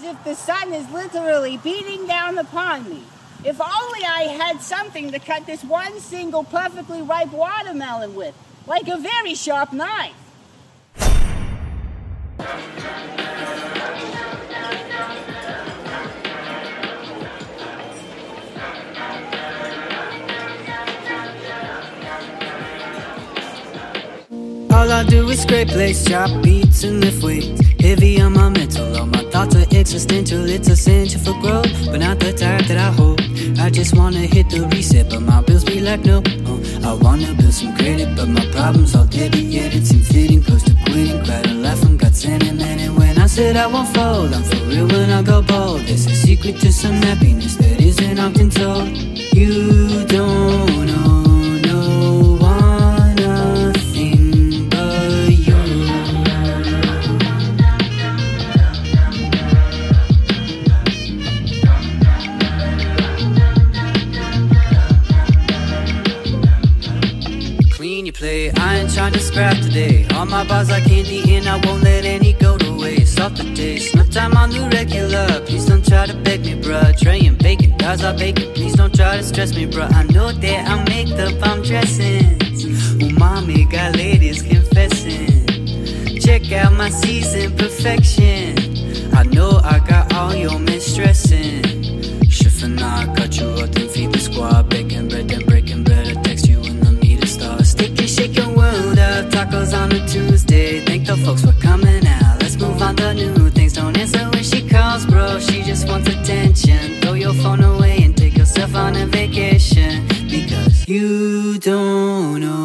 if the sun is literally beating down upon me. If only I had something to cut this one single perfectly ripe watermelon with, like a very sharp knife. All I do is scrape legs, chop beats and lift weights. Heavy on my mental, all my thoughts are existential. It's essential for growth, but not the type that I hope. I just wanna hit the reset, but my bills be like no. I wanna build some credit, but my problems all debit. Yet it seems fitting, close to quitting. Cried a lot from God sentiment, and when I said I won't fold, I'm for real when I go bold. There's a secret to some happiness that isn't often told. You don't know. Play. I ain't trying to scrap today. All my bars like candy and I won't let any go to waste. Off the taste, no time on the regular. Please don't try to beg me, bruh. Tray and bacon, guys are bacon. Please don't try to stress me, bruh. I know that I'm made up, I'm dressing. Umami got ladies confessing. Check out my season perfection. I know I got all your men stressing. Shiffing, I got you up and feed the squad. Baking bread and breaking bread. I text you in the meter star. Stick and shake your world up. Tacos on a Tuesday. Thank the folks for coming out. Let's move on to new things. Don't answer when she calls, bro. She just wants attention. Throw your phone away and take yourself on a vacation. Because you don't know